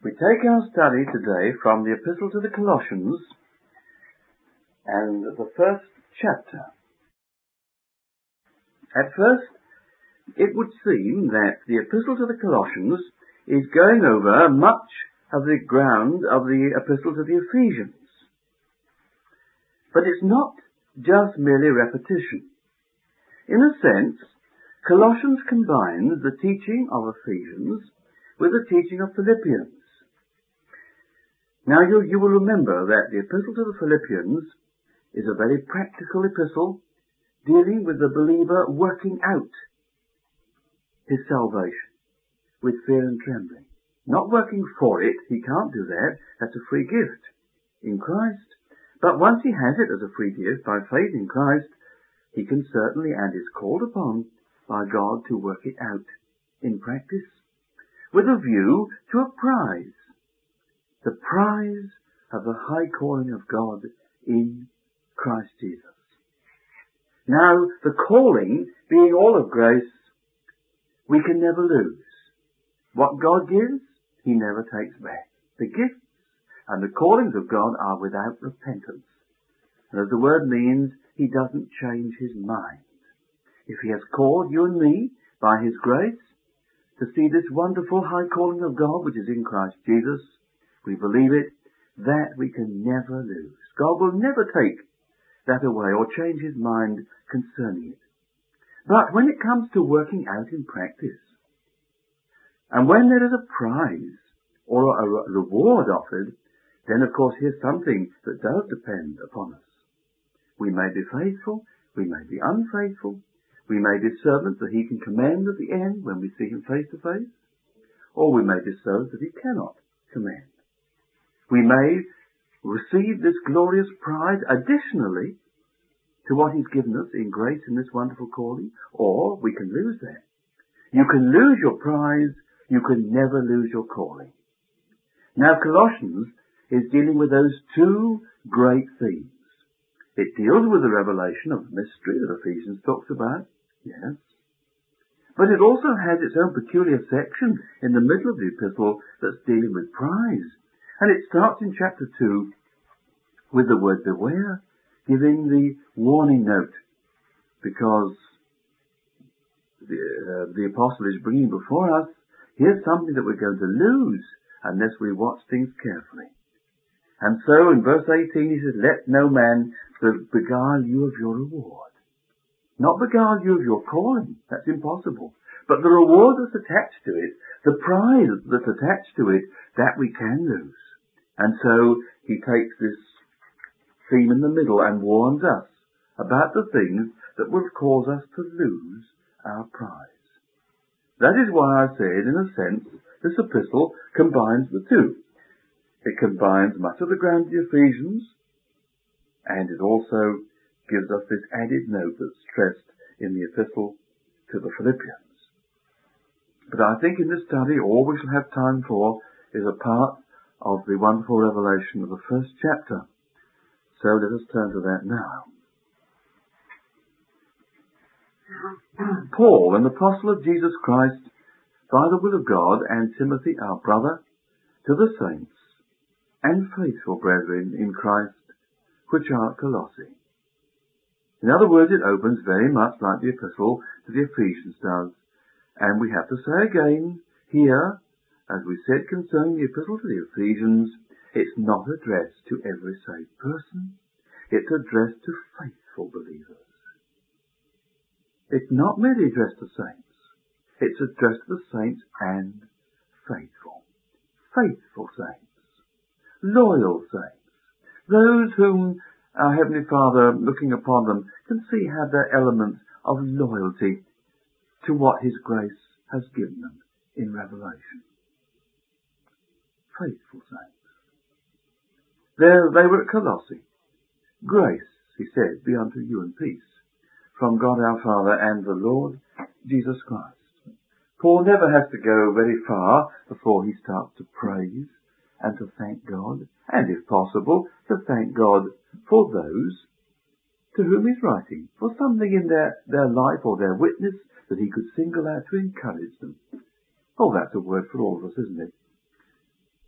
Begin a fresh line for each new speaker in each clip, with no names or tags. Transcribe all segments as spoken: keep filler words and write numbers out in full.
We take our study today from the Epistle to the Colossians and the first chapter. At first, it would seem that the Epistle to the Colossians is going over much of the ground of the Epistle to the Ephesians. But it's not just merely repetition. In a sense, Colossians combines the teaching of Ephesians with the teaching of Philippians. Now you, you will remember that the Epistle to the Philippians is a very practical epistle dealing with the believer working out his salvation with fear and trembling. Not working for it, he can't do that, that's a free gift in Christ. But once he has it as a free gift by faith in Christ, he can certainly and is called upon by God to work it out in practice with a view to a prize. The prize of the high calling of God in Christ Jesus. Now, the calling being all of grace, we can never lose. What God gives, He never takes back. The gifts and the callings of God are without repentance. And as the word means, He doesn't change His mind. If He has called you and me by His grace to see this wonderful high calling of God which is in Christ Jesus, we believe it, that we can never lose. God will never take that away or change His mind concerning it. But when it comes to working out in practice, and when there is a prize or a reward offered, then of course here's something that does depend upon us. We may be faithful, we may be unfaithful, we may be servants that He can commend at the end when we see Him face to face, or we may be servants that He cannot commend. We may receive this glorious prize additionally to what He's given us in grace in this wonderful calling, or we can lose that. You can lose your prize, you can never lose your calling. Now Colossians is dealing with those two great themes. It deals with the revelation of the mystery that Ephesians talks about, yes. But it also has its own peculiar section in the middle of the epistle that's dealing with prize. And it starts in chapter two with the word beware, giving the warning note, because the, uh, the apostle is bringing before us, here's something that we're going to lose unless we watch things carefully. And so in verse eighteen he says, let no man beguile you of your reward. Not beguile you of your calling, that's impossible. But the reward that's attached to it, the prize that's attached to it, that we can lose. And so he takes this theme in the middle and warns us about the things that will cause us to lose our prize. That is why I said, in a sense, this epistle combines the two. It combines much of the ground of the Ephesians, and it also gives us this added note that's stressed in the epistle to the Philippians. But I think in this study all we shall have time for is a part of the wonderful revelation of the first chapter. So let us turn to that now. Paul, an apostle of Jesus Christ, by the will of God, and Timothy, our brother, to the saints and faithful brethren in Christ, which are at Colossae. In other words, it opens very much like the epistle to the Ephesians does. And we have to say again, here, as we said concerning the epistle to the Ephesians, it's not addressed to every saved person. It's addressed to faithful believers. It's not merely addressed to saints. It's addressed to the saints and faithful. Faithful saints. Loyal saints. Those whom our Heavenly Father, looking upon them, can see have their elements of loyalty to what His grace has given them in revelation. Faithful saints. There they were at Colossae. Grace, he said, be unto you and peace from God our Father and the Lord Jesus Christ. Paul never has to go very far before he starts to praise and to thank God, and if possible, to thank God for those to whom he's writing, for something in their, their life or their witness that he could single out to encourage them. Oh, that's a word for all of us, isn't it?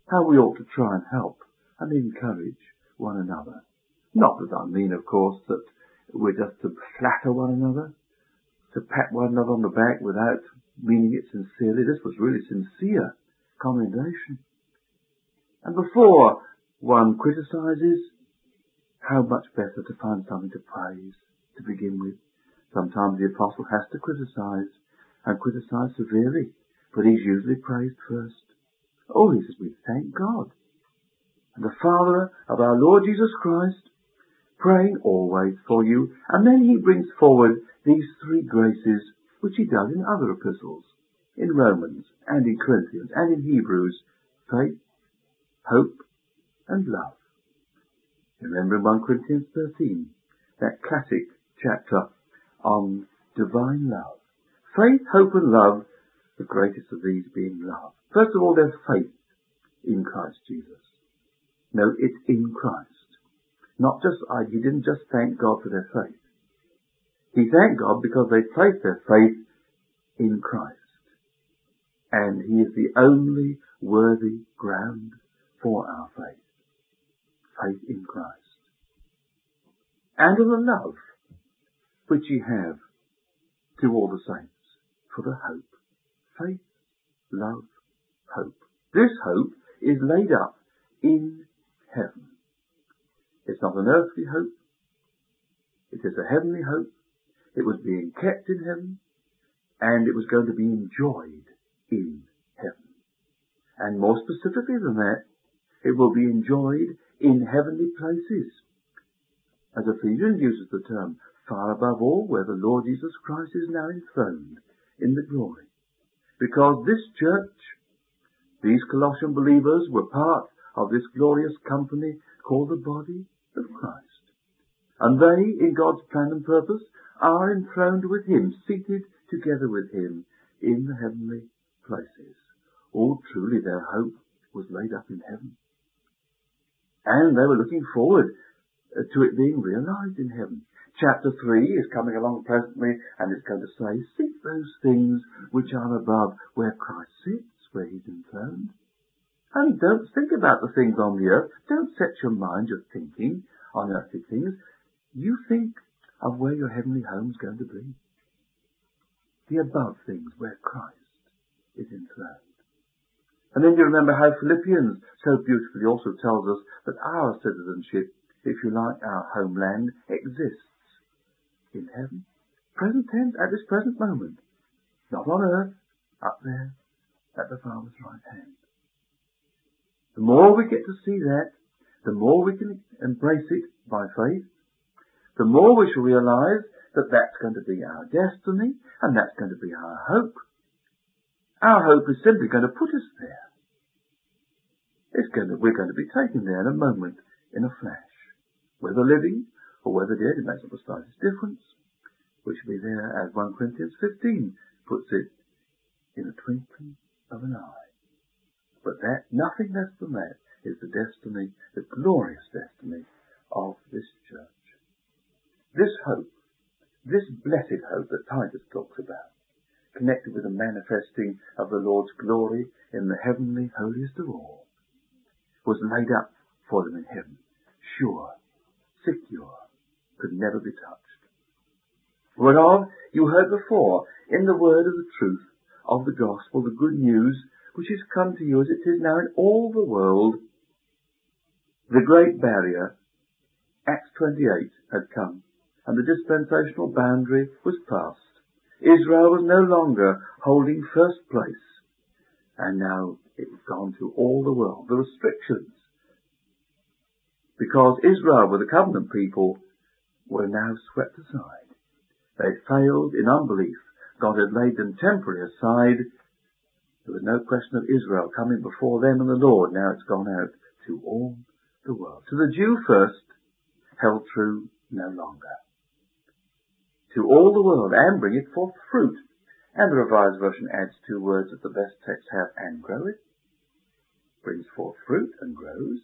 how we ought to try and help and encourage one another. Not that I mean, of course, that we're just to flatter one another, to pat one another on the back without meaning it sincerely. This was really sincere commendation. And before one criticizes, how much better to find something to praise to begin with. Sometimes the apostle has to criticize, and criticize severely, but he's usually praised first. Oh, he says, we thank God and the Father of our Lord Jesus Christ, praying always for you. And then he brings forward these three graces which he does in other epistles, in Romans and in Corinthians and in Hebrews: faith, hope, and love. Remember in First Corinthians thirteen, that classic chapter on divine love. Faith, hope, and love, the greatest of these being love. First of all, there's faith in Christ Jesus. No, it's in Christ. Not just, he didn't just thank God for their faith. He thanked God because they placed their faith in Christ. And he is the only worthy ground for our faith. Faith in Christ. And in the love which ye have to all the saints, for the hope. Faith, love, hope. This hope is laid up in heaven. It's not an earthly hope. It is a heavenly hope. It was being kept in heaven, and it was going to be enjoyed in heaven. And more specifically than that, it will be enjoyed in heavenly places. As Ephesians uses the term, far above all, where the Lord Jesus Christ is now enthroned in the glory. Because this church, these Colossian believers, were part of this glorious company called the body of Christ. And they, in God's plan and purpose, are enthroned with him, seated together with him in the heavenly places. Oh, truly their hope was laid up in heaven. And they were looking forward to it being realized in heaven. Chapter three is coming along presently, and it's going to say, seek those things which are above, where Christ sits, where he's enthroned. And don't think about the things on the earth. Don't set your mind, your thinking, on earthly things. You think of where your heavenly home's going to be. The above things, where Christ is enthroned. And then you remember how Philippians so beautifully also tells us that our citizenship, if you like, our homeland, exists in heaven. Present tense, at this present moment. Not on earth, up there, at the Father's right hand. The more we get to see that, the more we can embrace it by faith, the more we shall realize that that's going to be our destiny, and that's going to be our hope. Our hope is simply going to put us there. It's going to, we're going to be taken there in a moment, in a flash. Whether living or whether dead, it makes not the slightest difference. We shall be there, as First Corinthians fifteen puts it, in a twinkling of an eye. But that, nothing less than that, is the destiny, the glorious destiny of this church. This hope, this blessed hope that Titus talks about, connected with the manifesting of the Lord's glory in the heavenly holiest of all, was laid up for them in heaven, sure, secure, could never be touched. Whereof you heard before in the word of the truth of the gospel, the good news, which is come to you as it is now in all the world. The great barrier, Acts twenty-eight, had come, and the dispensational boundary was passed. Israel was no longer holding first place, and now it was gone to all the world. The restrictions, because Israel were the covenant people, were now swept aside. They had failed in unbelief. God had laid them temporarily aside. There was no question of Israel coming before them and the Lord. Now it's gone out to all the world. To the Jew first, held true no longer. To all the world, and bring it forth fruit. And the Revised Version adds two words that the best texts have, and grow it. Brings forth fruit and grows.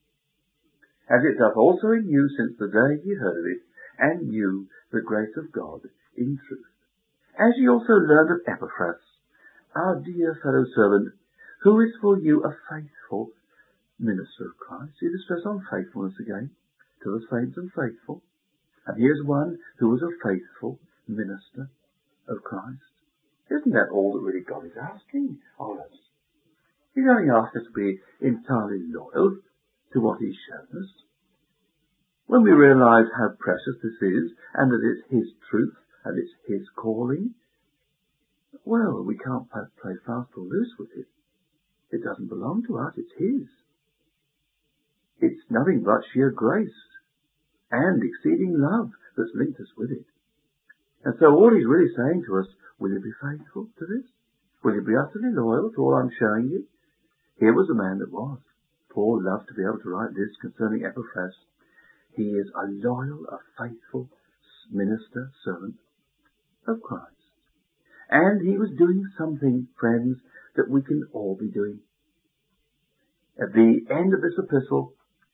As it doth also in you since the day ye heard of it, and knew the grace of God in truth. As ye also learned of Epaphras, our dear fellow servant, who is for you a faithful minister of Christ. See the stress on faithfulness again, to the saints and faithful. And here's one who was a faithful minister of Christ. Isn't that all that really God is asking of us? He's only asked us to be entirely loyal to what He's shown us. When we realise how precious this is, and that it's His truth, and it's His calling, well, we can't play fast or loose with it. It doesn't belong to us, it's His. It's nothing but sheer grace and exceeding love that's linked us with it. And so all He's really saying to us, will you be faithful to this? Will you be utterly loyal to all I'm showing you? Here was a man that was. Paul loved to be able to write this concerning Epaphras. He is a loyal, a faithful minister, servant of Christ. And he was doing something, friends, that we can all be doing. At the end of this epistle,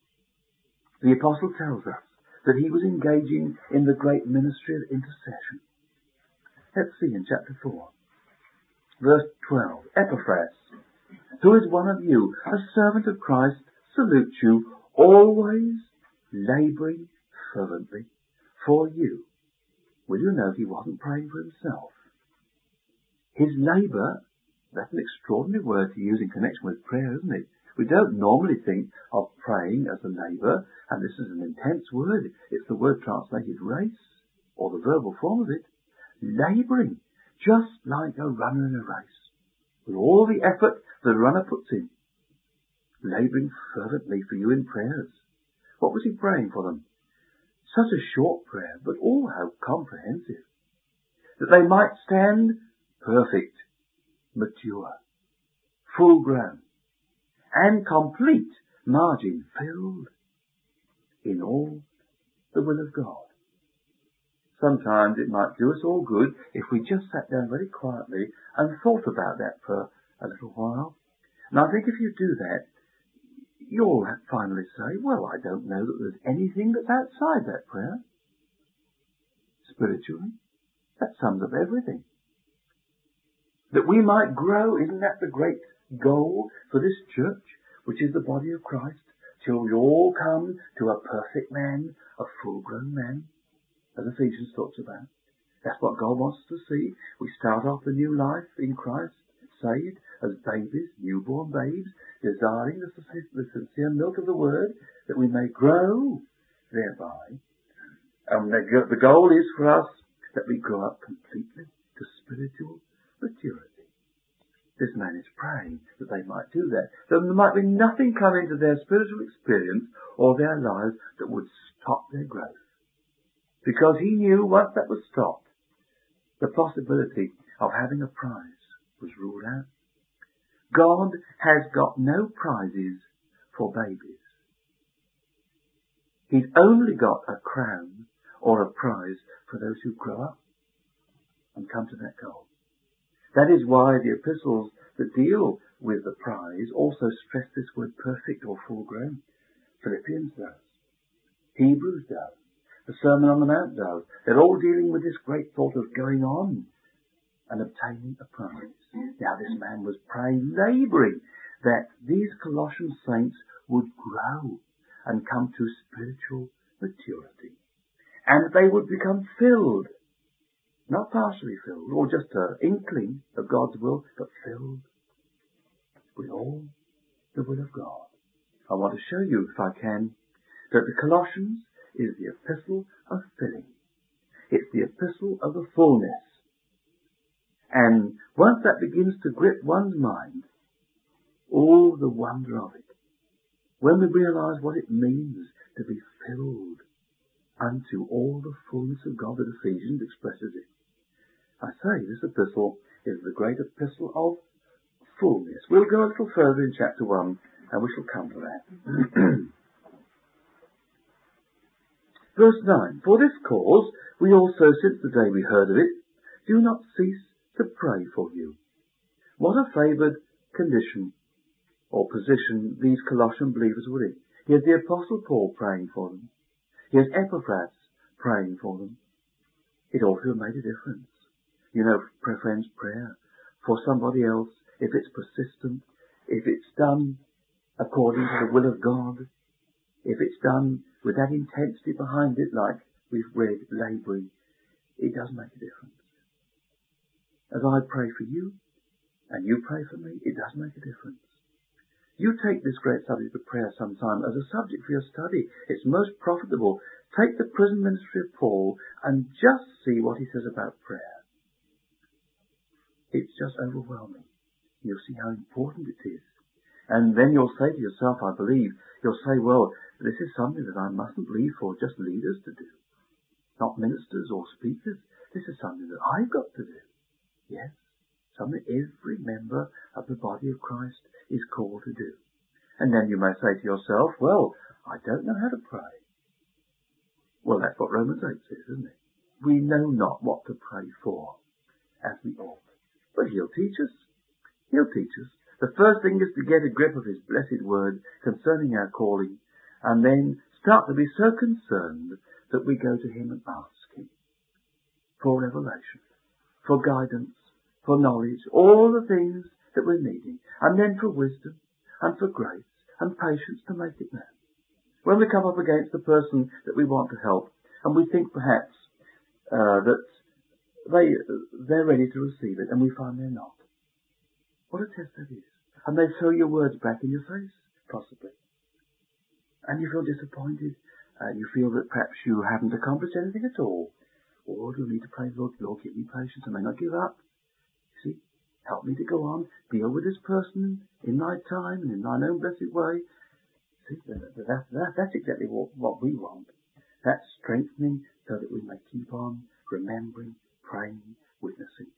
the apostle tells us that he was engaging in the great ministry of intercession. Let's see in chapter four, verse twelve. Epaphras, who is one of you, a servant of Christ, salutes you, always labouring fervently for you. Will you know he wasn't praying for himself? His labour, that's an extraordinary word to use in connection with prayer, isn't it? We don't normally think of praying as a labour, and this is an intense word. It's the word translated race, or the verbal form of it. Labouring, just like a runner in a race, with all the effort the runner puts in. Labouring fervently for you in prayers. What was he praying for them? Such a short prayer, but all how comprehensive. That they might stand perfect, mature, full grown, and complete, margin filled in all the will of God. Sometimes it might do us all good if we just sat down very quietly and thought about that for a little while. And I think if you do that, you'll finally say, well, I don't know that there's anything that's outside that prayer. Spiritually, that sums up everything. That we might grow, isn't that the great goal for this church, which is the body of Christ, till we all come to a perfect man, a full-grown man, as Ephesians talks about. That's what God wants us to see. We start off the new life in Christ, saved as babies, newborn babes, desiring the sincere milk of the Word, that we may grow thereby. And the goal is for us that we grow up completely to spiritual maturity. This man is praying that they might do that. That there might be nothing come into their spiritual experience or their lives that would stop their growth. Because he knew once that was stopped, the possibility of having a prize was ruled out. God has got no prizes for babies. He's only got a crown or a prize for those who grow up and come to that goal. That is why the epistles that deal with the prize also stress this word perfect or full grown. Philippians does. Hebrews does. The Sermon on the Mount does. They're all dealing with this great thought of going on and obtaining a prize. Now this man was praying, labouring, that these Colossian saints would grow and come to spiritual maturity. And they would become filled, not partially filled, or just an inkling of God's will, but filled with all the will of God. I want to show you, if I can, that the Colossians is the epistle of filling. It's the epistle of the fullness. And once that begins to grip one's mind, all the wonder of it, when we realise what it means to be filled unto all the fullness of God that Ephesians expresses it. I say, this epistle is the great epistle of fullness. We'll go a little further in chapter one, and we shall come to that. Verse nine, for this cause we also, since the day we heard of it, do not cease to pray for you. What a favoured condition or position these Colossian believers were in. Here's the Apostle Paul praying for them. Here's Epaphras praying for them. It ought to have made a difference. You know, friends, prayer for somebody else, if it's persistent, if it's done according to the will of God, if it's done with that intensity behind it, like we've read, labouring, it does make a difference. As I pray for you, and you pray for me, it does make a difference. You take this great subject of prayer sometime as a subject for your study. It's most profitable. Take the prison ministry of Paul and just see what he says about prayer. It's just overwhelming. You'll see how important it is. And then you'll say to yourself, I believe, you'll say, well, this is something that I mustn't leave for just leaders to do. Not ministers or speakers. This is something that I've got to do. Yes, something every member of the body of Christ is called to do. And then you may say to yourself, well, I don't know how to pray. Well, that's what Romans eight says, isn't it? We know not what to pray for as we ought. But he'll teach us. He'll teach us. The first thing is to get a grip of his blessed word concerning our calling, and then start to be so concerned that we go to him and ask him for revelation, for guidance, for knowledge, all the things that we're needing, and then for wisdom and for grace and patience to make it known. When we come up against the person that we want to help, and we think perhaps uh, that they, they're ready to receive it, and we find they're not. What a test that is. And they throw your words back in your face, possibly. And you feel disappointed, and you feel that perhaps you haven't accomplished anything at all. Or you'll need to pray, Lord, Lord, give me patience, I may not give up. You see, help me to go on, deal with this person in thy time and in thine own blessed way. See, that, that, that, that's exactly what, what we want. That's strengthening so that we may keep on remembering, praying, witnessing.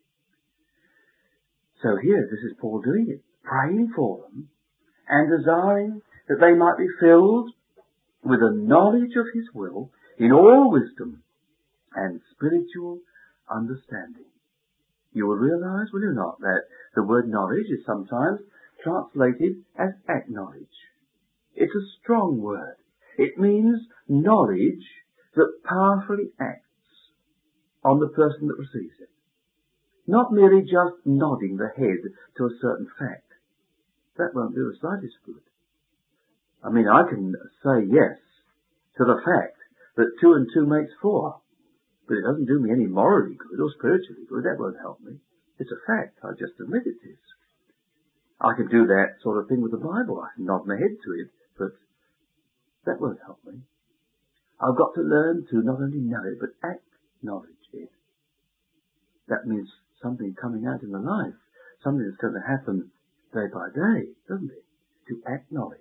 So here, this is Paul doing it, praying for them and desiring that they might be filled with a knowledge of his will in all wisdom and spiritual understanding. You will realize, will you not, that the word knowledge is sometimes translated as acknowledge. It's a strong word. It means knowledge that powerfully acts on the person that receives it. Not merely just nodding the head to a certain fact. That won't do the slightest good. I mean, I can say yes to the fact that two and two makes four, but it doesn't do me any morally good or spiritually good. That won't help me. It's a fact. I just admit it is. I can do that sort of thing with the Bible. I can nod my head to it, but that won't help me. I've got to learn to not only know it, but acknowledge it. That means something coming out in the life, something that's going to happen day by day, doesn't it? To acknowledge.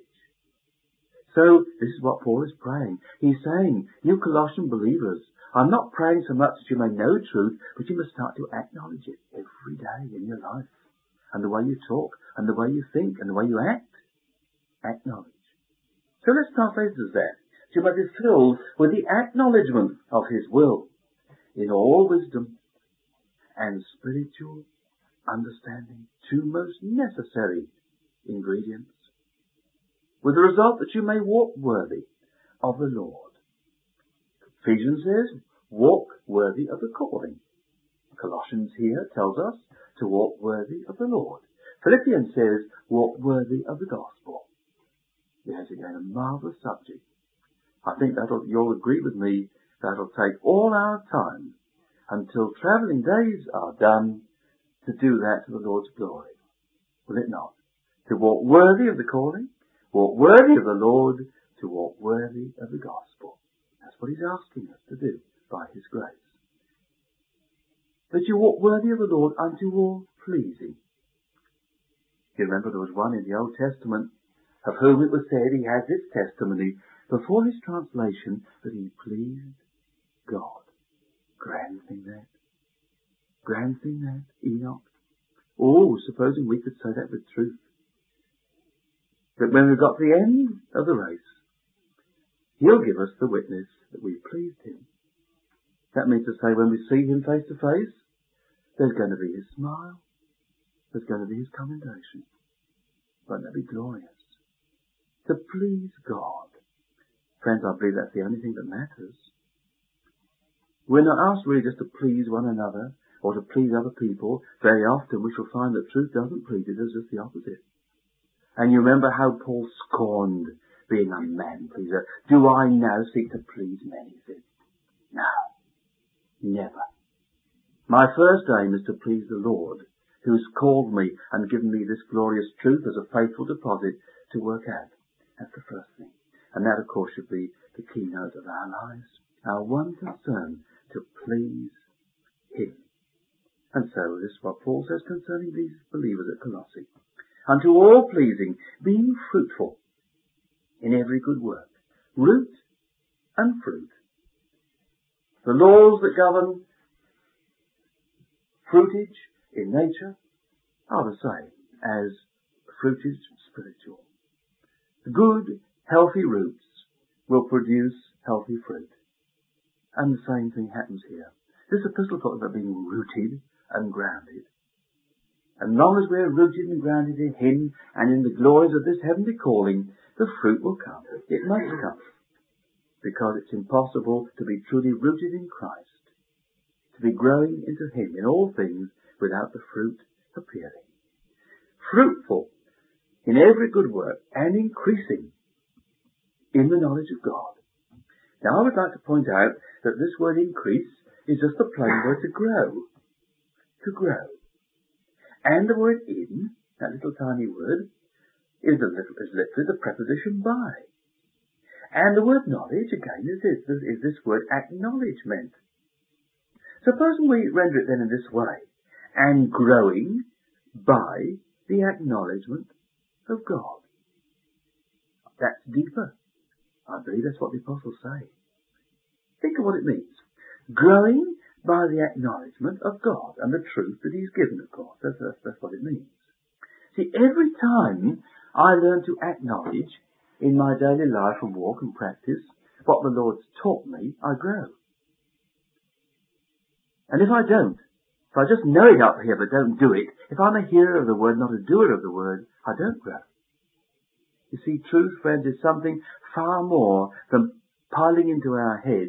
So, this is what Paul is praying. He's saying, you Colossian believers, I'm not praying so much that you may know truth, but you must start to acknowledge it every day in your life. And the way you talk, and the way you think, and the way you act. Acknowledge. So let's translate it as that. You must be filled with the acknowledgement of his will in all wisdom and spiritual understanding, two most necessary ingredients, with the result that you may walk worthy of the Lord. Ephesians says, walk worthy of the calling. Colossians here tells us to walk worthy of the Lord. Philippians says, walk worthy of the gospel. There's again a marvellous subject. I think that'll, you'll agree with me, that'll take all our time until travelling days are done to do that to the Lord's glory. Will it not? To walk worthy of the calling, walk worthy of the Lord, to walk worthy of the gospel. That's what he's asking us to do by his grace. That you walk worthy of the Lord unto all pleasing. You remember there was one in the Old Testament of whom it was said he had this testimony before his translation that he pleased God. Grand thing that. Grand thing that, Enoch. Oh, supposing we could say that with truth. That when we got to the end of the race, he'll give us the witness that we pleased him. That means to say when we see him face to face, there's going to be his smile. There's going to be his commendation. Won't that be glorious? To please God. Friends, I believe that's the only thing that matters. We're not asked really just to please one another or to please other people. Very often we shall find that truth doesn't please it, it's just the opposite. And you remember how Paul scorned being a man pleaser. Do I now seek to please men? He said, no, never. My first aim is to please the Lord, who's called me and given me this glorious truth as a faithful deposit to work out. That's the first thing. And that, of course, should be the keynote of our lives. Our one concern, to please Him. And so this is what Paul says concerning these believers at Colossae. Unto all pleasing, being fruitful in every good work. Root and fruit. The laws that govern fruitage in nature are the same as fruitage spiritual. Good, healthy roots will produce healthy fruit. And the same thing happens here. This epistle talks about being rooted and grounded. And as long as we're rooted and grounded in Him and in the glories of this heavenly calling, the fruit will come. It must come. Because it's impossible to be truly rooted in Christ, to be growing into Him in all things without the fruit appearing. Fruitful in every good work and increasing in the knowledge of God. Now I would like to point out that this word increase is just a plain word to grow. To grow. And the word in, that little tiny word, is, a little, is literally the preposition by. And the word knowledge, again, is this, is this word acknowledgement. Supposing we render it then in this way, and growing by the acknowledgement of God. That's deeper. I believe that's what the apostles say. Think of what it means. Growing by the acknowledgement of God and the truth that He's given, of course. That's, that's, that's what it means. See, every time I learn to acknowledge in my daily life and walk and practice what the Lord's taught me, I grow. And if I don't, if I just know it up here but don't do it, if I'm a hearer of the word, not a doer of the word, I don't grow. You see, truth, friends, is something far more than piling into our head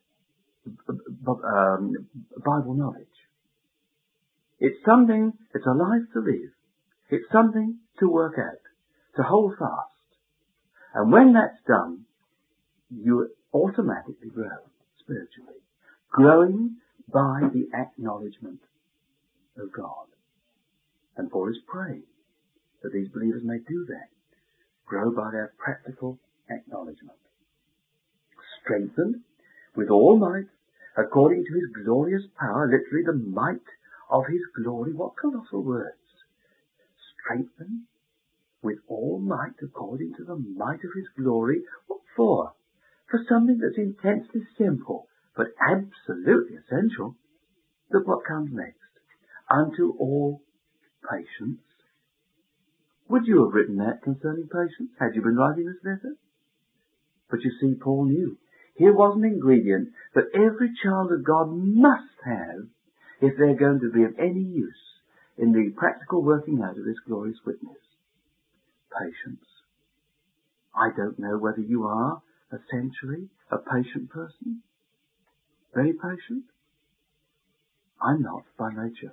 um, Bible knowledge. It's something, it's a life to live. It's something to work out, to hold fast. And when that's done, you automatically grow spiritually. Growing by the acknowledgement of God. And Paul is praying that these believers may do that. Grow by their practical acknowledgement. Strengthened with all might, according to His glorious power, literally the might of His glory. What colossal words. Strengthened with all might, according to the might of His glory. What for? For something that's intensely simple, but absolutely essential. Look what comes next. Unto all patience. Would you have written that concerning patience had you been writing this letter? But you see, Paul knew. Here was an ingredient that every child of God must have if they're going to be of any use in the practical working out of this glorious witness. Patience. I don't know whether you are essentially a patient person. Very patient. I'm not by nature.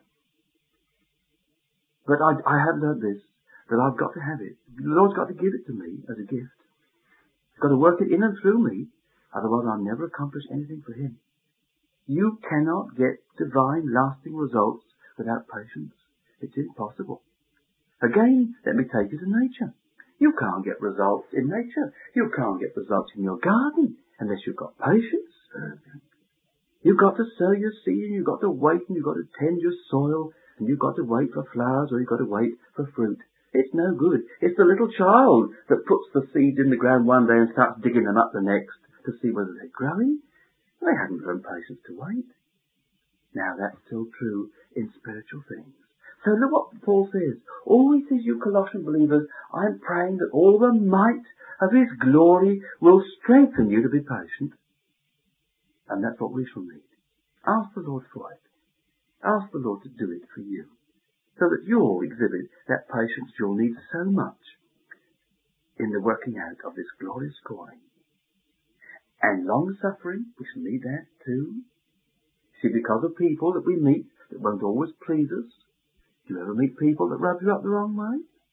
But I, I have learned this, that I've got to have it. The Lord's got to give it to me as a gift. He's got to work it in and through me, otherwise I'll never accomplish anything for Him. You cannot get divine, lasting results without patience. It's impossible. Again, let me take you to nature. You can't get results in nature. You can't get results in your garden unless you've got patience. You've got to sow your seed, and you've got to wait, and you've got to tend your soil, and you've got to wait for flowers, or you've got to wait for fruit. It's no good. It's the little child that puts the seeds in the ground one day and starts digging them up the next to see whether they're growing. They haven't learned patience to wait. Now that's still true in spiritual things. So look what Paul says. Always says, you Colossian believers, I'm praying that all the might of His glory will strengthen you to be patient. And that's what we shall need. Ask the Lord for it. Ask the Lord to do it for you, so that you'll exhibit that patience you'll need so much in the working out of this glorious calling. And long-suffering, we shall need that too. See, because of people that we meet that won't always please us. Do you ever meet people that rub you up the wrong way?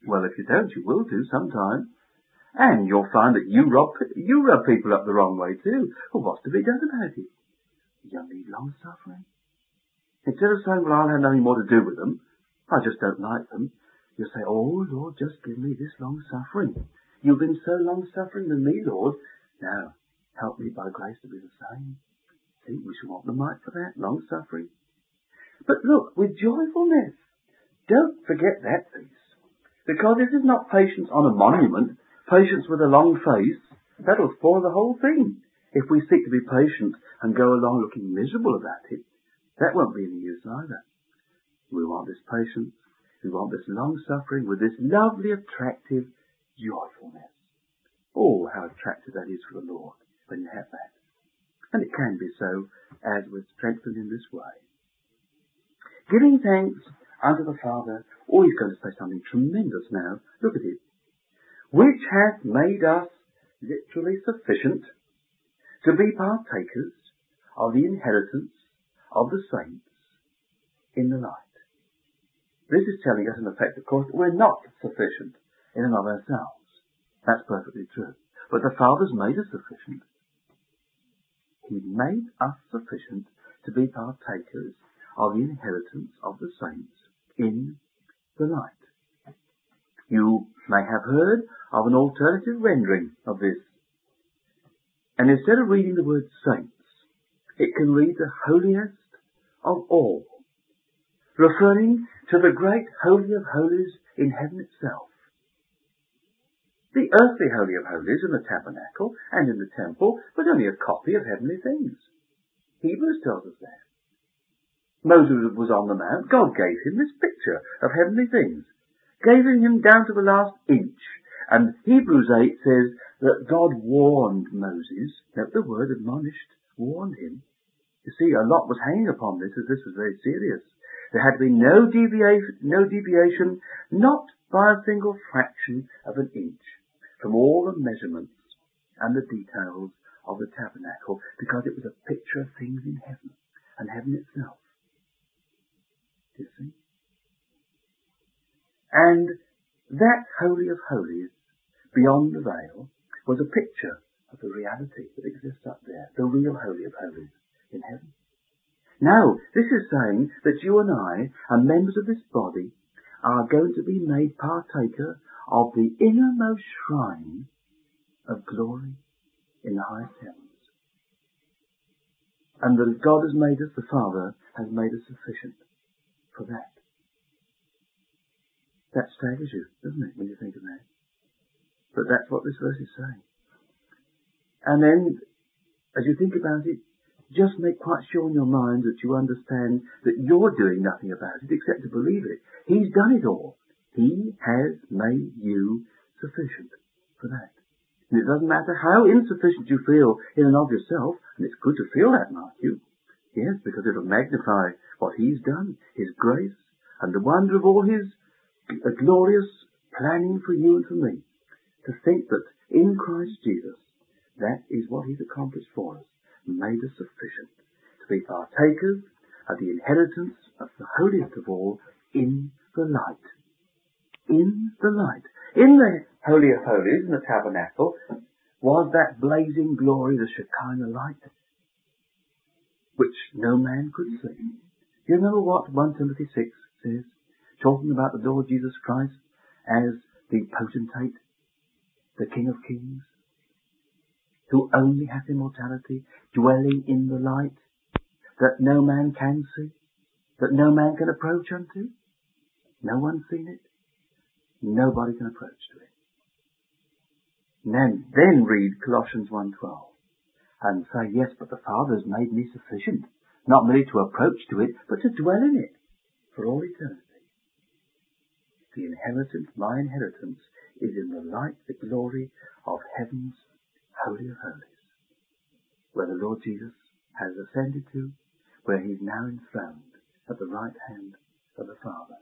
Well, if you don't, you will do sometime. And you'll find that you rub, you rub people up the wrong way too. Well, what's to be done about it? You'll need long suffering. Instead of saying, well, I'll have nothing more to do with them, I just don't like them, you'll say, oh, Lord, just give me this long suffering. You've been so long suffering with me, Lord. Now, help me by grace to be the same. See, we should want the might for that, long suffering. But look, with joyfulness. Don't forget that piece. Because this is not patience on a monument, patience with a long face. That'll spoil the whole thing. If we seek to be patient and go along looking miserable about it, that won't be any use either. We want this patience, we want this long suffering with this lovely, attractive joyfulness. Oh, how attractive that is for the Lord when you have that. And it can be so as we're strengthened in this way. Giving thanks unto the Father. Oh, he's going to say something tremendous now. Look at it. Which hath made us literally sufficient to be partakers of the inheritance of the saints in the light. This is telling us in effect, of course, that we're not sufficient in and of ourselves. That's perfectly true. But the Father's made us sufficient. He made us sufficient to be partakers of the inheritance of the saints in the light. You may have heard of an alternative rendering of this. And instead of reading the word saints, it can read the holiest of all, referring to the great Holy of Holies in heaven itself. The earthly Holy of Holies in the tabernacle and in the temple was only a copy of heavenly things. Hebrews tells us that. Moses was on the mount. God gave him this picture of heavenly things, gave him down to the last inch. And Hebrews eight says that God warned Moses, note the word admonished, warned him. You see, a lot was hanging upon this, as this was very serious. There had been no deviation, no deviation, not by a single fraction of an inch, from all the measurements and the details of the tabernacle, because it was a picture of things in heaven, and heaven itself. Do you see? And that Holy of Holies, beyond the veil, was a picture of the reality that exists up there, the real Holy of Holies in heaven. Now, this is saying that you and I, and members of this body, are going to be made partaker of the innermost shrine of glory in the highest heavens. And that God has made us, the Father, has made us sufficient for that. That staggers you, doesn't it, when you think of that? But that's what this verse is saying. And then, as you think about it, just make quite sure in your mind that you understand that you're doing nothing about it except to believe it. He's done it all. He has made you sufficient for that. And it doesn't matter how insufficient you feel in and of yourself, and it's good to feel that, mark you. Yes, because it'll magnify what He's done, His grace, and the wonder of all His uh, glorious planning for you and for me. To think that in Christ Jesus, that is what He's accomplished for us, made us sufficient to be partakers of the inheritance of the holiest of all in the light. In the light. In the Holy of Holies, in the tabernacle, was that blazing glory, the Shekinah light, which no man could see. You remember what First Timothy six says, talking about the Lord Jesus Christ as the potentate, the King of Kings, who only hath immortality, dwelling in the light, that no man can see, that no man can approach unto? No one's seen it. Nobody can approach to it. And then, then read Colossians one twelve and say, yes, but the Father has made me sufficient, not merely to approach to it, but to dwell in it for all eternity. The inheritance, my inheritance, is in the light, the glory of heaven's Holy of Holies, where the Lord Jesus has ascended to, where He's now enthroned at the right hand of the Father.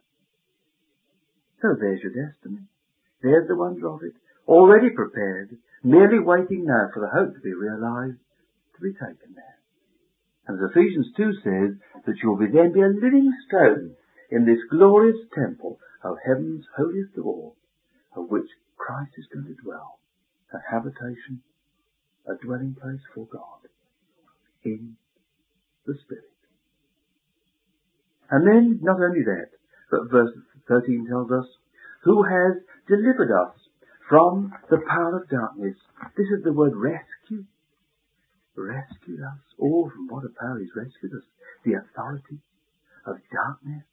So there's your destiny. There's the wonder of it, already prepared, merely waiting now for the hope to be realized, to be taken there. And as Ephesians two says, that you'll be then be a living stone in this glorious temple of heaven's holiest of all, of which Christ is going to dwell, a habitation, a dwelling place for God in the Spirit. And then, not only that, but verse thirteen tells us, who has delivered us from the power of darkness. This is the word rescue. Rescued us. Oh, from what a power he's rescued us. The authority of darkness.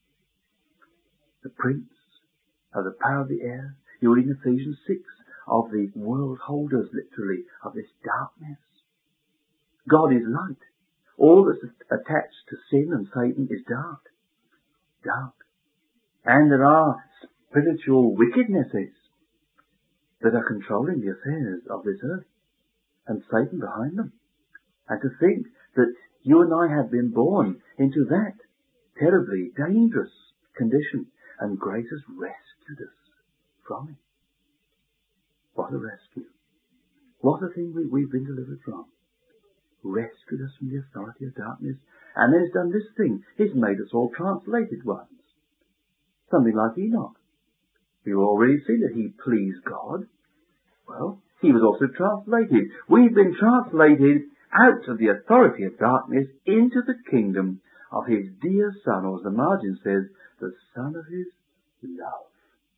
The prince of the power of the air. You read in Ephesians six of the world holders, literally, of this darkness. God is light. All that's attached to sin and Satan is dark. Dark. And there are spiritual wickednesses that are controlling the affairs of this earth, and Satan behind them. And to think that you and I have been born into that terribly dangerous condition, and grace has rescued us from it. What a rescue. What a thing we, we've been delivered from. Rescued us from the authority of darkness, and then he's done this thing. He's made us all translated ones. Something like Enoch. We've already seen that he pleased God. Well, he was also translated. We've been translated out of the authority of darkness into the kingdom of his dear Son, or as the margin says, the Son of his love.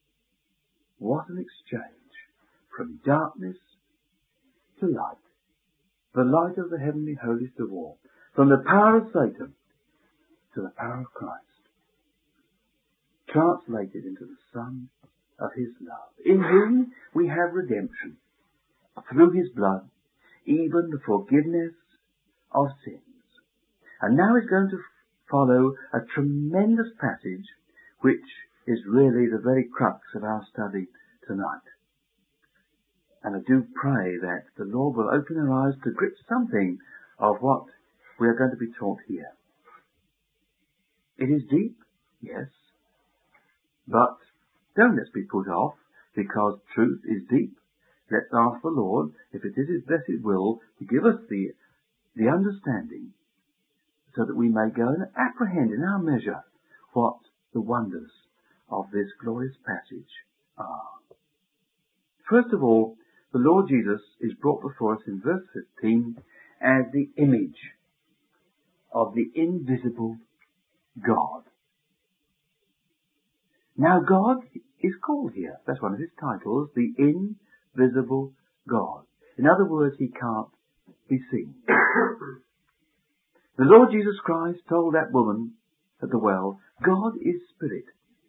What an exchange from darkness to light. The light of the heavenly holiest of all. From the power of Satan to the power of Christ. Translated into the Son of his love, in whom we have redemption, through his blood, even the forgiveness of sins. And now is going to follow a tremendous passage, which is really the very crux of our study tonight. And I do pray that the Lord will open our eyes to grip something of what we are going to be taught here. It is deep, yes, but don't let's be put off because truth is deep. Let's ask the Lord, if it is his blessed will, to give us the, the understanding so that we may go and apprehend in our measure what the wonders of this glorious passage are. First of all, the Lord Jesus is brought before us in verse fifteen as the image of the invisible God. Now God is called here, that's one of his titles, the invisible God. In other words, he can't be seen. The Lord Jesus Christ told that woman at the well, God is spirit.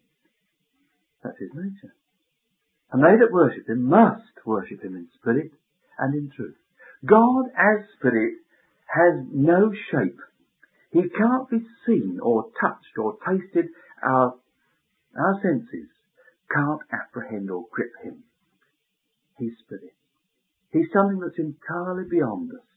That's his nature. And they that worship him must worship him in spirit and in truth. God as spirit has no shape. He can't be seen or touched or tasted. Our, our senses can't apprehend or grip him. He's spirit. He's something that's entirely beyond us.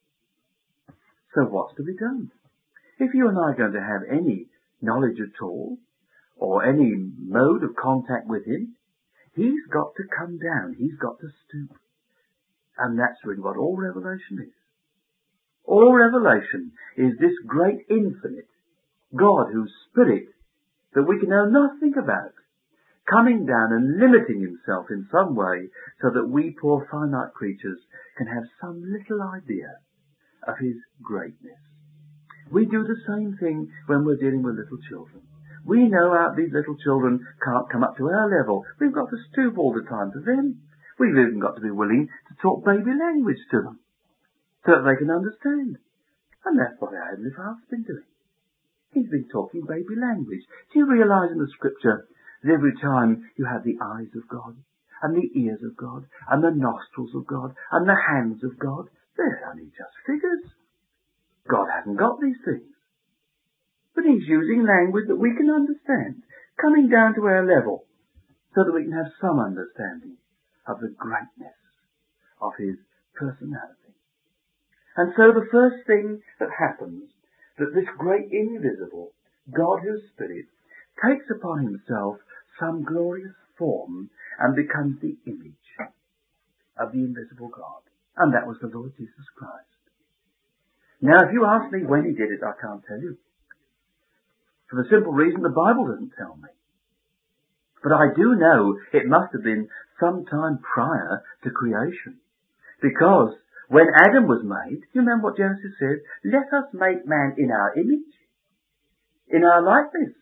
So what's to be done? If you and I are going to have any knowledge at all, or any mode of contact with him, he's got to come down. He's got to stoop. And that's really what all revelation is. All revelation is this great infinite God who's spirit that we can know nothing about, coming down and limiting himself in some way so that we poor finite creatures can have some little idea of his greatness. We do the same thing when we're dealing with little children. We know our, these little children can't come up to our level. We've got to stoop all the time to them. We've even got to be willing to talk baby language to them so that they can understand. And that's what our Heavenly Father's been doing. He's been talking baby language. Do you realise in the Scripture that every time you have the eyes of God and the ears of God and the nostrils of God and the hands of God, they're only just figures. God hasn't got these things. But he's using language that we can understand, coming down to our level, so that we can have some understanding of the greatness of his personality. And so the first thing that happens, that this great invisible God who's spirit takes upon himself some glorious form and becomes the image of the invisible God. And that was the Lord Jesus Christ. Now, if you ask me when he did it, I can't tell you. For the simple reason the Bible doesn't tell me. But I do know it must have been some time prior to creation. Because when Adam was made, you remember what Genesis says? Let us make man in our image, in our likeness.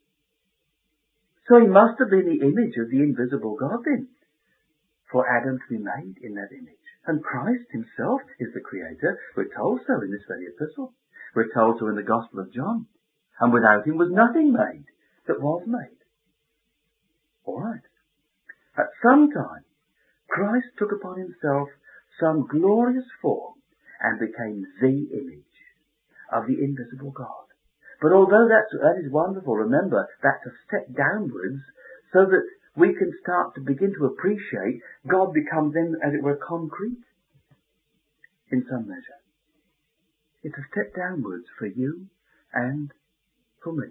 So he must have been the image of the invisible God then, for Adam to be made in that image. And Christ himself is the creator. We're told so in this very epistle. We're told so in the Gospel of John. And without him was nothing made that was made. All right. At some time, Christ took upon himself some glorious form and became the image of the invisible God. But although that's, that is wonderful, remember that's a step downwards so that we can start to begin to appreciate God becomes then, as it were, concrete in some measure. It's a step downwards for you and for me.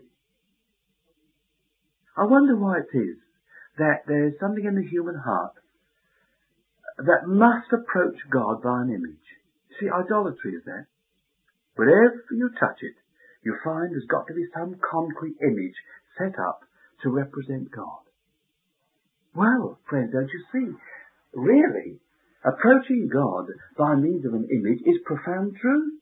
I wonder why it is that there is something in the human heart that must approach God by an image. See, idolatry is that. Wherever you touch it, you find there's got to be some concrete image set up to represent God. Well, friends, don't you see? Really, approaching God by means of an image is profound truth.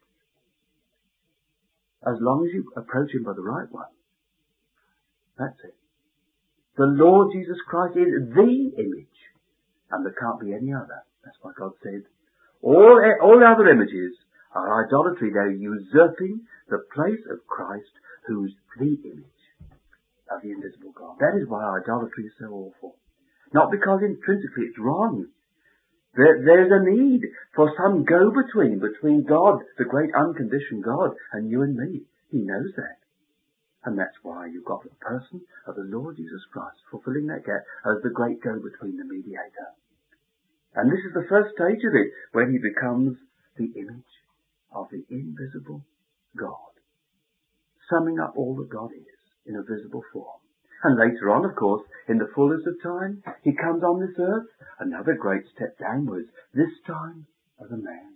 As long as you approach him by the right one. That's it. The Lord Jesus Christ is the image. And there can't be any other. That's why God said, all, all other images are idolatry. They're usurping the place of Christ, who's the image of the invisible God. That is why idolatry is so awful. Not because intrinsically it's wrong. There, there's a need for some go-between, between God, the great unconditioned God, and you and me. He knows that. And that's why you've got the person of the Lord Jesus Christ fulfilling that gap as the great go-between, the mediator. And this is the first stage of it, when he becomes the image of the invisible God, summing up all that God is in a visible form. And later on, of course, in the fullness of time, he comes on this earth, another great step downwards, this time as a man.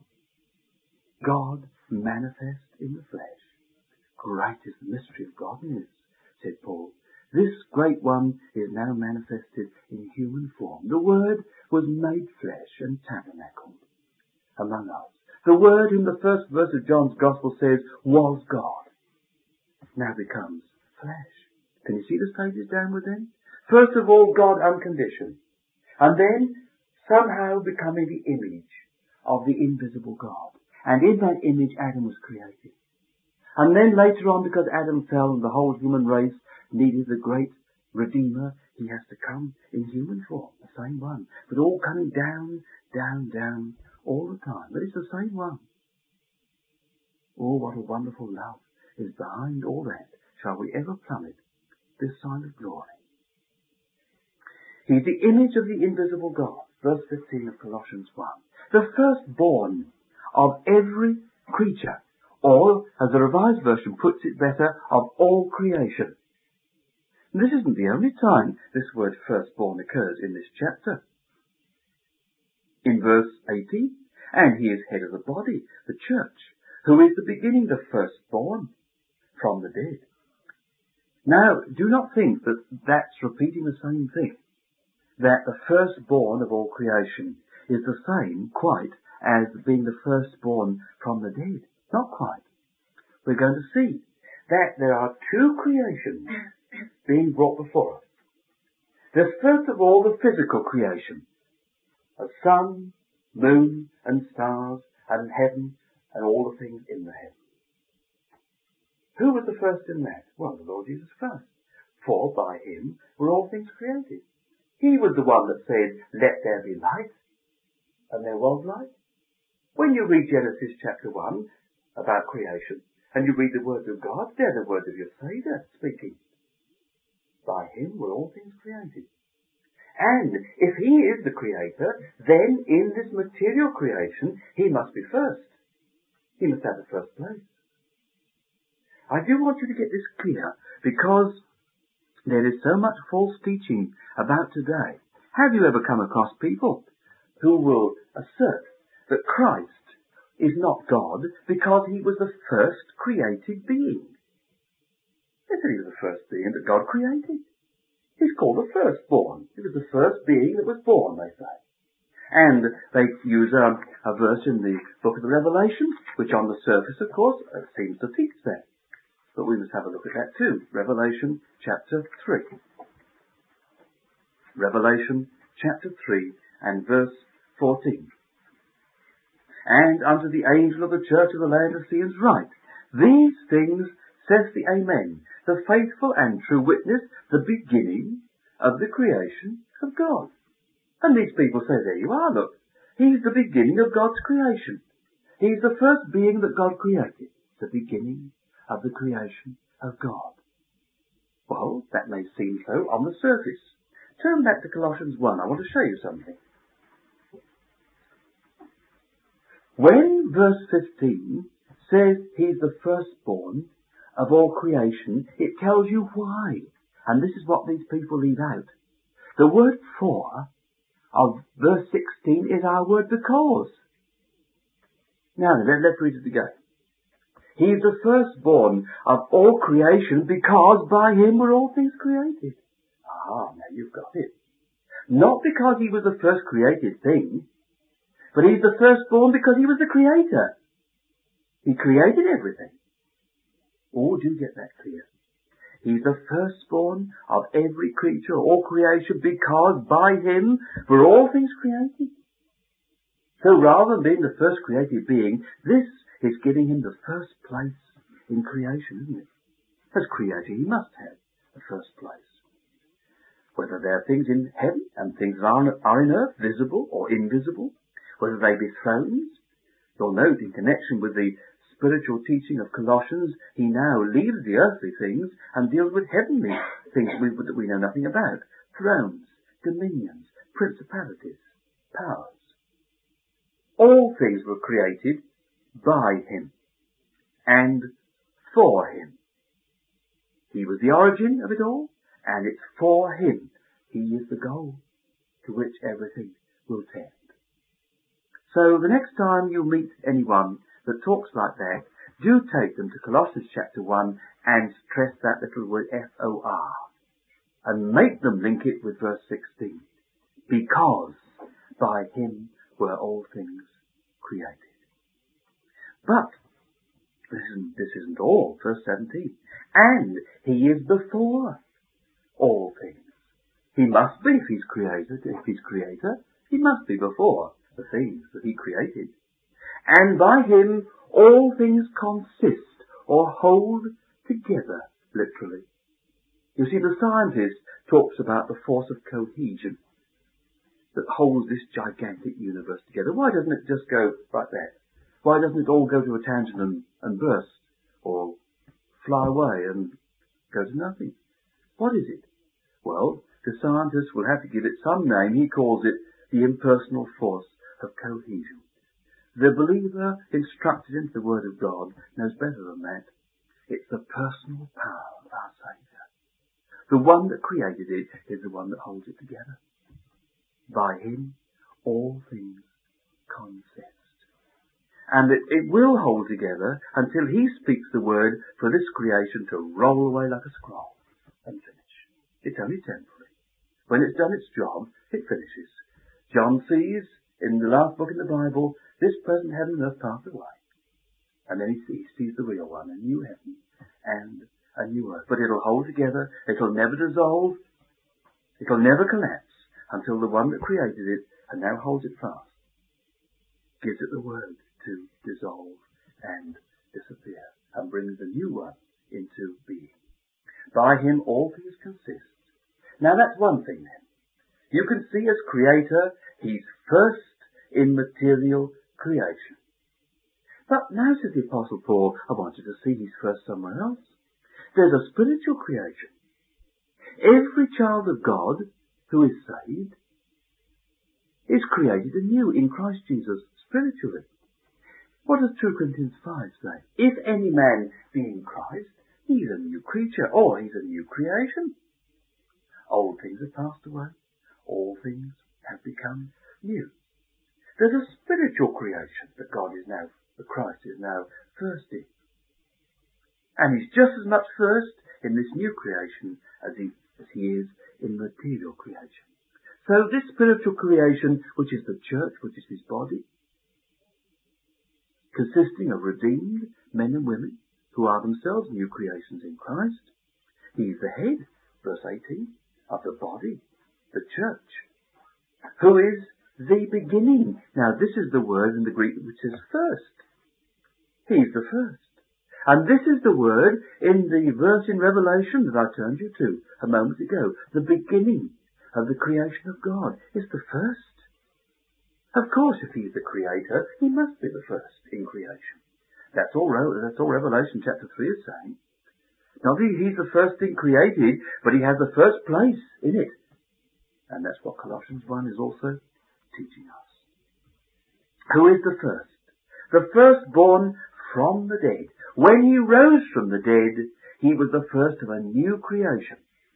God manifest in the flesh. Great is the mystery of godliness, said Paul. This great one is now manifested in human form. The Word was made flesh and tabernacled among us. The Word, in the first verse of John's Gospel says, was God, now becomes flesh. Can you see the stages downward then? First of all, God unconditioned. And then, somehow becoming the image of the invisible God. And in that image, Adam was created. And then later on, because Adam fell and the whole human race needed the great Redeemer, he has to come in human form, the same one. But all coming down, down, down, all the time. But it's the same one. Oh, what a wonderful love is behind all that. Shall we ever plummet this sign of glory? He's the image of the invisible God. Verse fifteen of Colossians one. The firstborn of every creature. Or, as the Revised Version puts it better, of all creation. And this isn't the only time this word firstborn occurs in this chapter. In verse eighteen, and he is head of the body, the church, who is the beginning, the firstborn from the dead. Now, do not think that that's repeating the same thing, that the firstborn of all creation is the same, quite, as being the firstborn from the dead. Not quite. We're going to see that there are two creations being brought before us. There's first of all the physical creation of sun, moon, and stars, and heaven, and all the things in the heaven. Who was the first in that? Well, the Lord Jesus Christ. For by him were all things created. He was the one that said, let there be light, and there was light. When you read Genesis chapter one, about creation, and you read the words of God, they're the words of your Saviour speaking. By him were all things created. And if he is the creator, then in this material creation, he must be first. He must have the first place. I do want you to get this clear, because there is so much false teaching about today. Have you ever come across people who will assert that Christ is not God because he was the first created being? They said he was the first being that God created. He's called the firstborn. He was the first being that was born, they say. And they use a, a verse in the book of the Revelation, which on the surface, of course, uh, seems to teach that. But we must have a look at that too. Revelation chapter three. Revelation chapter three and verse fourteen. And unto the angel of the church of the Laodiceans write, These things says the Amen, the faithful and true witness, the beginning of the creation of God. And these people say, there you are, look. He's the beginning of God's creation. He's the first being that God created. The beginning of the creation of God. Well, that may seem so on the surface. Turn back to Colossians one. I want to show you something. When verse fifteen says he's the firstborn of all creation, it tells you why. And this is what these people leave out. The word for of verse sixteen is our word because. Now then, let's read it again. He is the firstborn of all creation because by him were all things created. Ah, now you've got it. Not because he was the first created thing, but he's the firstborn because he was the creator. He created everything. Oh, do you get that clear? He's the firstborn of every creature, all creation, because by him were all things created. So rather than being the first created being, this is giving him the first place in creation, isn't it? As creator, he must have the first place. Whether there are things in heaven and things that are, are in earth, visible or invisible, whether they be thrones. You'll note in connection with the spiritual teaching of Colossians, he now leaves the earthly things and deals with heavenly things we, that we know nothing about. Thrones, dominions, principalities, powers. All things were created by him and for him. He was the origin of it all, and it's for him. He is the goal to which everything will tend. So the next time you meet anyone that talks like that, do take them to Colossians chapter one and stress that little word F O R and make them link it with verse sixteen. Because by him were all things created. But this isn't, this isn't all. Verse seventeen. And he is before all things. He must be if he's creator. If he's creator, he must be before the things that he created. And by him all things consist or hold together, literally. You see, the scientist talks about the force of cohesion that holds this gigantic universe together. Why doesn't it just go like that? Why doesn't it all go to a tangent and, and burst or fly away and go to nothing? What is it? Well, the scientist will have to give it some name. He calls it the impersonal force of cohesion. The believer instructed into the Word of God knows better than that. It's the personal power of our Saviour. The one that created it is the one that holds it together. By him, all things consist. And it, it will hold together until he speaks the word for this creation to roll away like a scroll and finish. It's only temporary. When it's done its job, it finishes. John sees in the last book in the Bible, this present heaven and earth passed away. And then he sees, sees the real one, a new heaven and a new earth. But it'll hold together. It'll never dissolve. It'll never collapse until the one that created it and now holds it fast gives it the word to dissolve and disappear and brings the new one into being. By him all things consist. Now that's one thing then. You can see as creator, he's first in material creation. But now, says the Apostle Paul, I want you to see he's first somewhere else. There's a spiritual creation. Every child of God who is saved is created anew in Christ Jesus spiritually. What does two Corinthians five say? If any man be in Christ, he's a new creature, or he's a new creation. Old things have passed away. All things have become new. There's a spiritual creation that God is now, that Christ is now first in. And he's just as much first in this new creation as he, as he is in material creation. So this spiritual creation, which is the church, which is his body, consisting of redeemed men and women who are themselves new creations in Christ, he is the head, verse eighteen, of the body, the church, who is the beginning. Now this is the word in the Greek which says first. He's the first. And this is the word in the verse in Revelation that I turned you to a moment ago. The beginning of the creation of God is the first. Of course, if he's the creator, he must be the first in creation. That's all, that's all Revelation chapter three is saying. Not that he's the first thing created, but he has the first place in it. And that's what Colossians one is also teaching us. Who is the first? The firstborn from the dead. When he rose from the dead, he was the first of a new creation.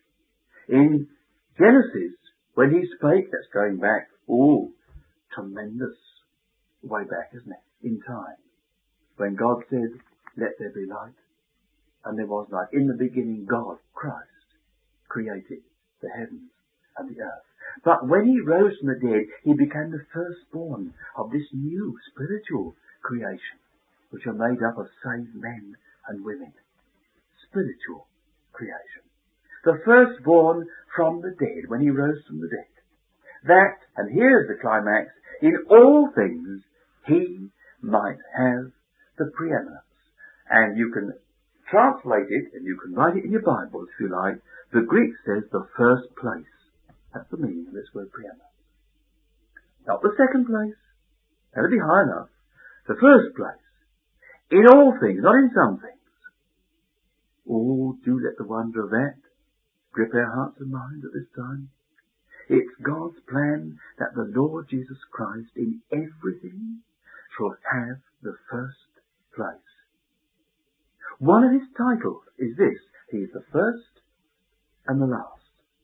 In Genesis, when he spake, that's going back, oh, tremendous way back, isn't it? In time. When God said, let there be light, and there was light. In the beginning, God, Christ, created the heavens and the earth. But when he rose from the dead, he became the firstborn of this new spiritual creation, which are made up of saved men and women. Spiritual creation. The firstborn from the dead, when he rose from the dead. That, and here's the climax, in all things he might have the preeminence. And you can translate it, and you can write it in your Bible if you like. The Greek says the first place. That's the meaning of this word preeminence. Not the second place. That'll be high enough. The first place. In all things, not in some things. Oh, do let the wonder of that grip our hearts and minds at this time. It's God's plan that the Lord Jesus Christ in everything shall have the first place. One of his titles is this. He is the first and the last.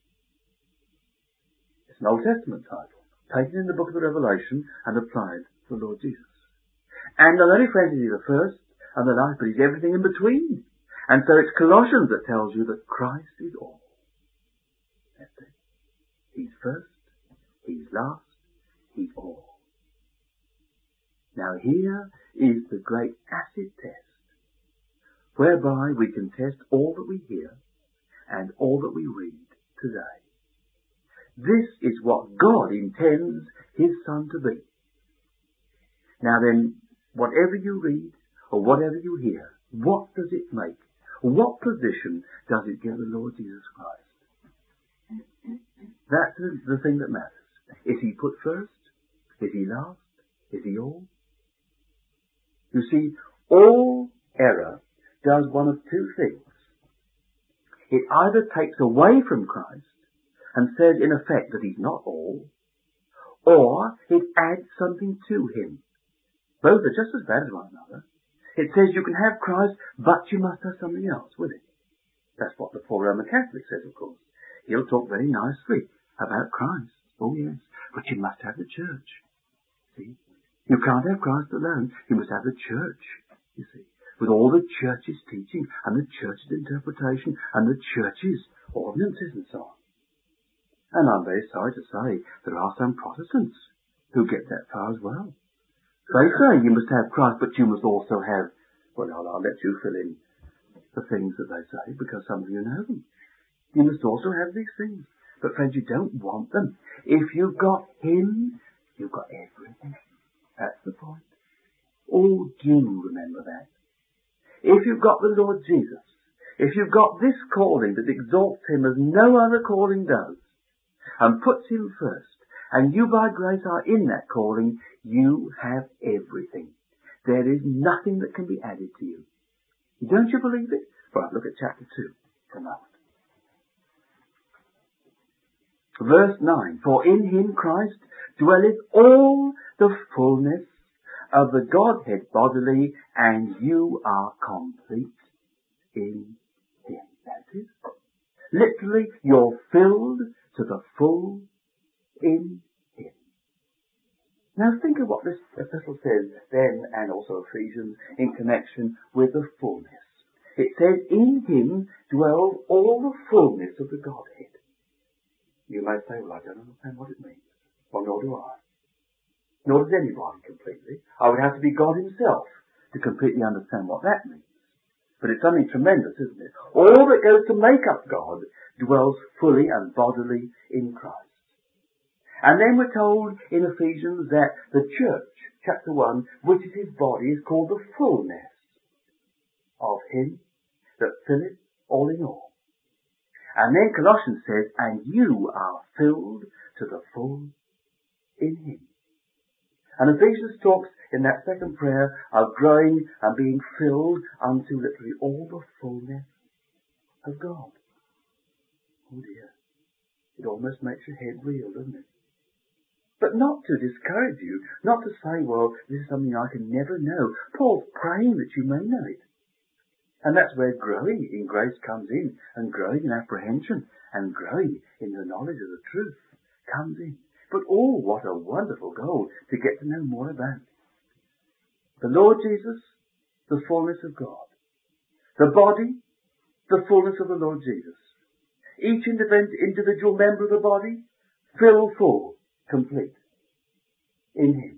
It's an Old Testament title, taken in the book of the Revelation and applied to the Lord Jesus. And not only, friends, is he the first and the last, but he's everything in between. And so it's Colossians that tells you that Christ is all. That's it. He's first, he's last, he's all. Now here is the great acid test, whereby we can test all that we hear and all that we read today. This is what God intends his Son to be. Now then, whatever you read or whatever you hear, what does it make? What position does it give the Lord Jesus Christ? That's the, the thing that matters. Is he put first? Is he last? Is he all? You see, all error does one of two things. It either takes away from Christ and says in effect that he's not all, or it adds something to him. Both are just as bad as one another. It says you can have Christ, but you must have something else with it. That's what the poor Roman Catholic says, of course. He'll talk very nicely about Christ. Oh yes, but you must have the church. See? You can't have Christ alone. You must have the church, you see, with all the church's teaching and the church's interpretation and the church's ordinances and so on. And I'm very sorry to say there are some Protestants who get that far as well. They say you must have Christ, but you must also have, well, I'll, I'll let you fill in the things that they say, because some of you know them. You must also have these things. But friends, you don't want them. If you've got him, you've got everything. That's the point. Oh, do remember that. If you've got the Lord Jesus, if you've got this calling that exalts him as no other calling does, and puts him first, and you by grace are in that calling, you have everything. There is nothing that can be added to you. Don't you believe it? Right, look at chapter two for a moment. Verse nine, for in him Christ dwelleth all the fullness of the Godhead bodily, and you are complete in him. That's it. Literally, you're filled to the full in him. Now think of what this epistle says then, and also Ephesians, in connection with the fullness. It says, in him dwells all the fullness of the Godhead. You may say, well, I don't understand what it means. Well, nor do I. Nor does anybody completely. I would have to be God himself to completely understand what that means. But it's something tremendous, isn't it? All that goes to make up God dwells fully and bodily in Christ. And then we're told in Ephesians that the church, chapter one, which is his body, is called the fullness of him that filleth all in all. And then Colossians says, and you are filled to the full in him. And Ephesians talks in that second prayer of growing and being filled unto literally all the fullness of God. Oh dear. It almost makes your head reel, doesn't it? But not to discourage you, not to say, well, this is something I can never know. Paul's praying that you may know it. And that's where growing in grace comes in, and growing in apprehension, and growing in the knowledge of the truth comes in. But oh, what a wonderful goal to get to know more about. The Lord Jesus, the fullness of God. The body, the fullness of the Lord Jesus. Each individual member of the body, fill full, complete, in him.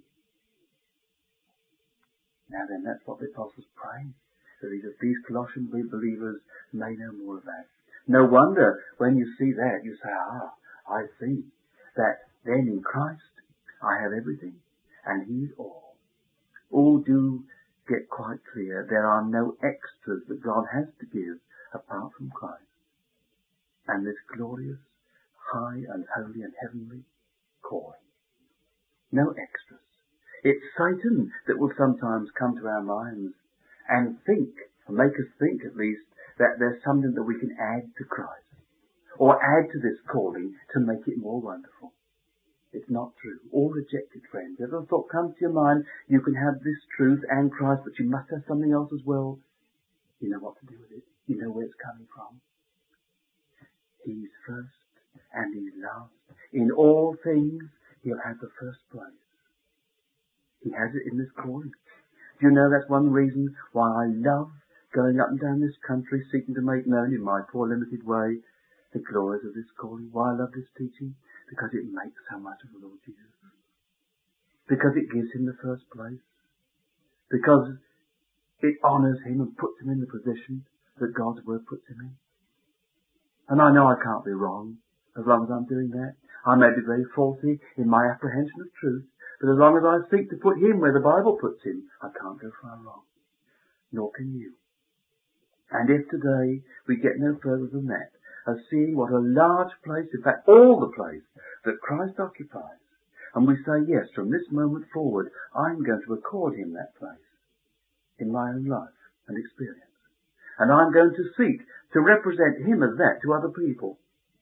Now then, that's what the apostles praying, that these Colossian believers may know more about. No wonder when you see that, you say, ah, I see that then in Christ I have everything and he's all. All do get quite clear. There are no extras that God has to give apart from Christ. And this glorious, high and holy and heavenly calling. No extras. It's Satan that will sometimes come to our minds and think, or make us think at least, that there's something that we can add to Christ, or add to this calling to make it more wonderful. It's not true. All rejected, friends. Ever a thought comes to your mind, you can have this truth and Christ, but you must have something else as well? You know what to do with it. You know where it's coming from. He's first and he's last. In all things, he'll have the first place. He has it in this calling. Do you know that's one reason why I love going up and down this country seeking to make known in my poor limited way the glories of this calling? Why I love this teaching? Because it makes so much of the Lord Jesus. Because it gives him the first place. Because it honours him and puts him in the position that God's word puts him in. And I know I can't be wrong as long as I'm doing that. I may be very faulty in my apprehension of truth, but as long as I seek to put him where the Bible puts him, I can't go far wrong. Nor can you. And if today we get no further than that, of seeing what a large place, in fact all the place, that Christ occupies, and we say, yes, from this moment forward, I'm going to accord him that place in my own life and experience. And I'm going to seek to represent him as that to other people.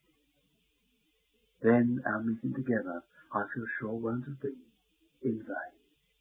Then our meeting together, I feel sure, won't have been in vain.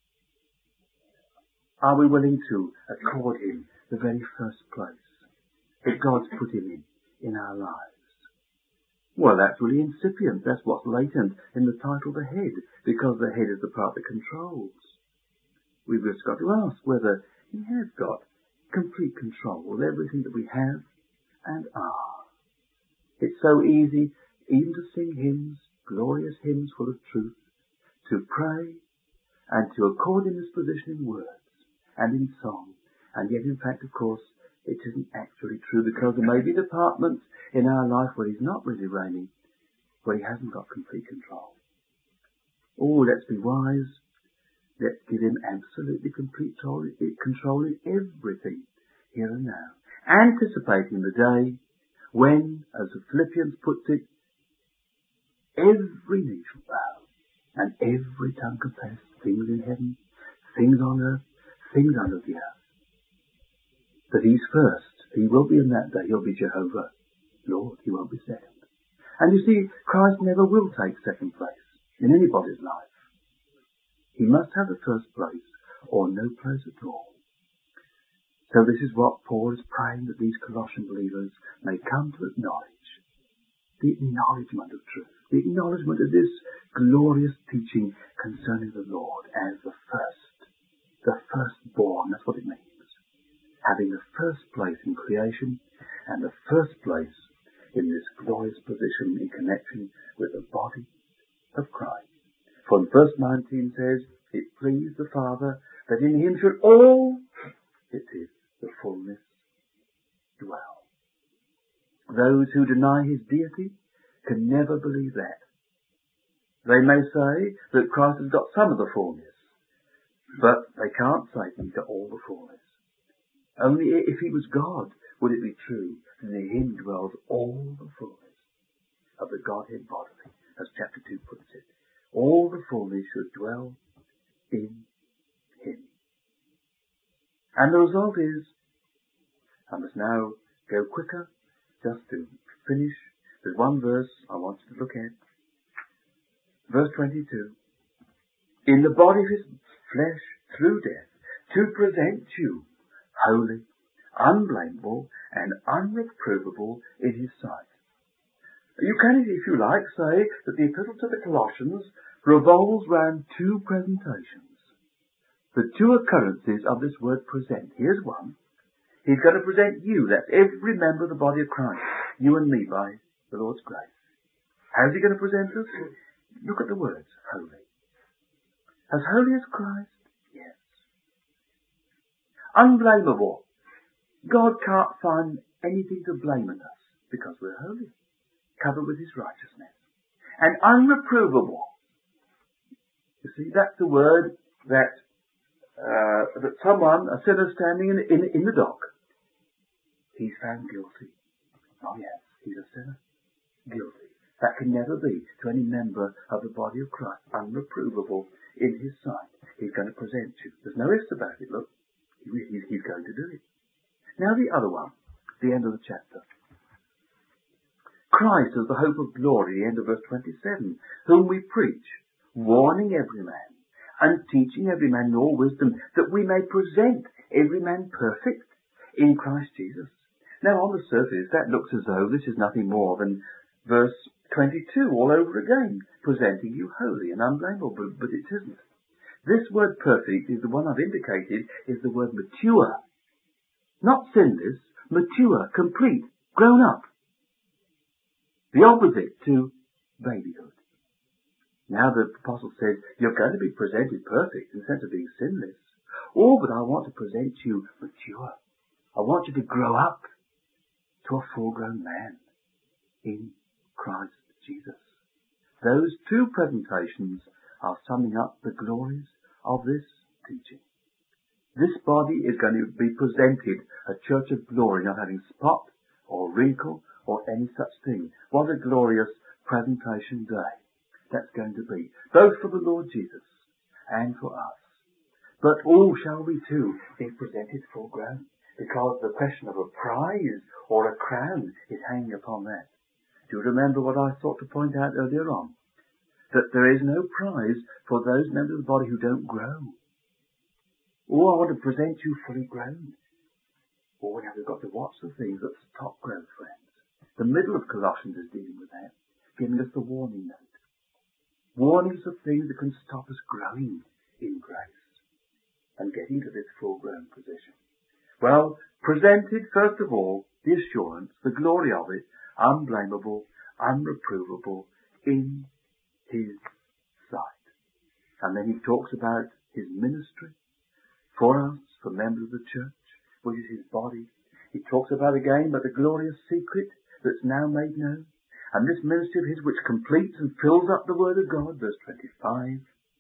Are we willing to accord him the very first place that God's put him in, in our lives? Well, that's really incipient. That's what's latent in the title, the head, because the head is the part that controls. We've just got to ask whether he has got complete control of everything that we have and are. It's so easy even to sing hymns, glorious hymns full of truth, to pray and to accord him this position in words and in song. And yet, in fact, of course, it isn't actually true, because there may be departments in our life where he's not really reigning, where he hasn't got complete control. Oh, let's be wise. Let's give him absolutely complete control in everything here and now. Anticipating the day when, as the Philippians puts it, every knee shall bow and every tongue confess, things in heaven, things on earth, things under the earth, that he's first. He will be in that day. He'll be Jehovah Lord. He won't be second. And you see, Christ never will take second place in anybody's life. He must have the first place or no place at all. So this is what Paul is praying, that these Colossian believers may come to acknowledge. The acknowledgement of truth. The acknowledgement of this glorious teaching concerning the Lord as the first. The firstborn. That's what it means. Having the first place in creation and the first place in this glorious position in connection with verse nineteen says, it pleased the Father that in him should all, it is, the fullness dwell. Those who deny his deity can never believe that. They may say that Christ has got some of the fullness, but they can't say he's got all the fullness. Only if he was God would it be true that in him dwells all the fullness of the Godhead bodily, as chapter two puts it. All the fullness should dwell in him. And the result is, I must now go quicker just to finish. There's one verse I want you to look at. Verse twenty-two. In the body of his flesh through death, to present you holy, unblameable, and unreprovable in his sight. You can, if you like, say that the epistle to the Colossians revolves round two presentations. The two occurrences of this word present. Here's one. He's going to present you, that's every member of the body of Christ, you and me, by the Lord's grace. How's he going to present us? Look at the words, holy. As holy as Christ? Yes. Unblameable. God can't find anything to blame in us because we're holy, covered with his righteousness. And unreprovable. You see, that's the word that uh, that someone, a sinner standing in, in, in the dock, he's found guilty. Oh yes, he's a sinner. Guilty. That can never be to any member of the body of Christ, unreprovable in his sight. He's going to present you. There's no ifs about it, look. He, he's, he's going to do it. Now the other one, the end of the chapter. Christ as the hope of glory, the end of verse twenty-seven, whom we preach, warning every man, and teaching every man in all wisdom, that we may present every man perfect in Christ Jesus. Now on the surface, that looks as though this is nothing more than verse twenty-two all over again, presenting you holy and unblameable, but, but it isn't. This word perfect is the one I've indicated, is the word mature. Not sinless, mature, complete, grown up. The opposite to babyhood. Now the apostle says, you're going to be presented perfect in the sense of being sinless. Oh, but I want to present you mature. I want you to grow up to a full-grown man in Christ Jesus. Those two presentations are summing up the glories of this teaching. This body is going to be presented a church of glory, not having spot or wrinkle or any such thing. What a glorious presentation day that's going to be, both for the Lord Jesus and for us. But all shall we too be presented full grown, because the question of a prize or a crown is hanging upon that. Do you remember what I sought to point out earlier on? That there is no prize for those members of the body who don't grow. Oh, I want to present you fully grown. Oh, now we've got to watch the things that stop growth, friends. The middle of Colossians is dealing with that, giving us the warning note. Warnings of things that can stop us growing in grace and getting to this full-grown position. Well, presented, first of all, the assurance, the glory of it, unblameable, unreprovable in his sight. And then he talks about his ministry for us, for members of the church, which is his body. He talks about again about the glorious secret that's now made known. And this ministry of his which completes and fills up the word of God, verse twenty-five.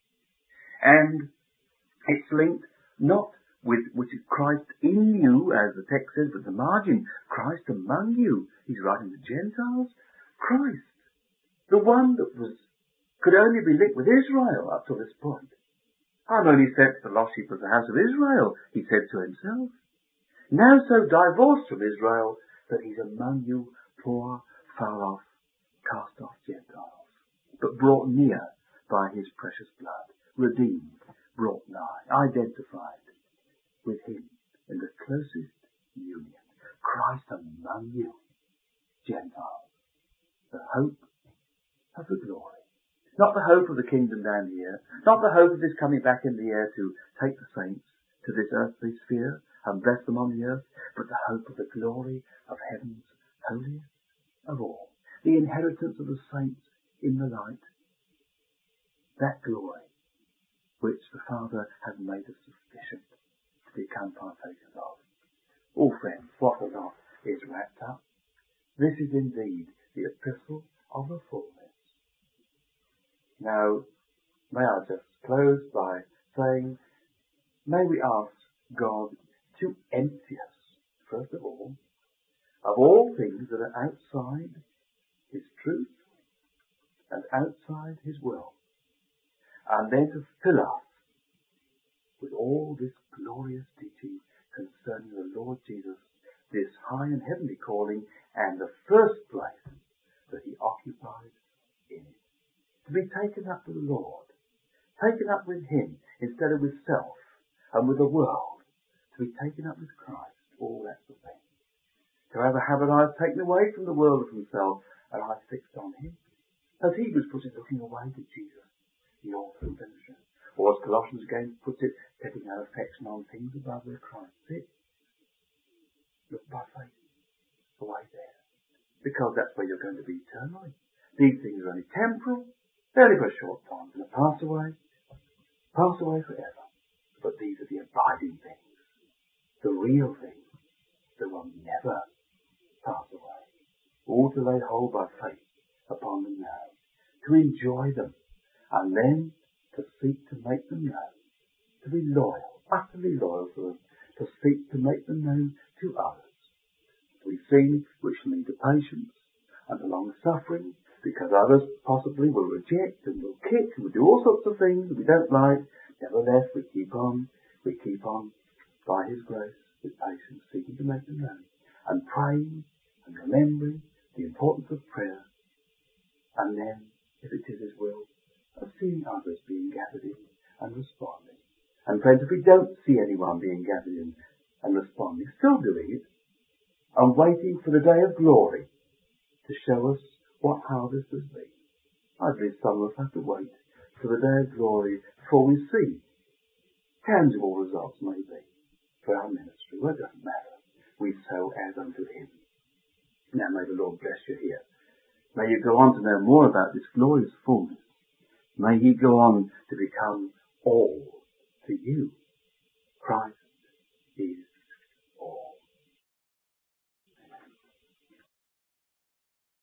And it's linked not with which is Christ in you, as the text says, but the margin, Christ among you. He's writing to Gentiles. Christ, the one that was could only be linked with Israel up to this point. I'm only sent to the lost sheep of the house of Israel, he said to himself. Now so divorced from Israel that he's among you, poor, far off, cast off Gentiles, but brought near by his precious blood, redeemed, brought nigh, identified with him in the closest union. Christ among you, Gentiles, the hope of the glory. Not the hope of the kingdom down here, not the hope of this coming back in the air to take the saints to this earthly sphere and bless them on the earth, but the hope of the glory of heaven's holiest of all. The inheritance of the saints in the light. that glory which the Father has made us sufficient to become partakers of. Oh friends, what a lot is wrapped up. This is indeed the epistle of the fullness. Now, may I just close by saying, may we ask God to empty us, first of all, of all things that are outside His truth and outside His will, and then to fill us with all this glorious teaching concerning the Lord Jesus, this high and heavenly calling, and the first place that He occupied in it. To be taken up to the Lord, taken up with Him instead of with self and with the world, to be taken up with Christ, all that's the thing. To have a habit eyes taken away from the world and from self, and eyes fixed on Him. As Hebrews puts it, looking away to Jesus, the author and finisher. Or as Colossians again puts it, setting our affection on things above where Christ sits. Look by faith away there. Because that's where you're going to be eternally. These things are only temporal. They're only for a short time. They're going to pass away. Pass away forever. But these are the abiding things. The real things that will never pass away. All to lay hold by faith upon them now. To enjoy them. And then to seek to make them known. To be loyal, utterly loyal to them. To seek to make them known to others. We've seen which lead to patience and to long suffering, because others possibly will reject and will kick and will do all sorts of things that we don't like. Nevertheless, we keep on, we keep on by His grace with patience, seeking to make them known, and praying and remembering the importance of prayer, and then, if it is His will, of seeing others being gathered in and responding. And friends, if we don't see anyone being gathered in and responding, still doing it, and waiting for the day of glory to show us what harvest has been. I believe some of us have to wait for the day of glory before we see tangible results, maybe, for our ministry. Well, it doesn't matter. We sow as unto Him. Now may the Lord bless you here. May you go on to know more about this glorious fullness. May He go on to become all to you. Christ is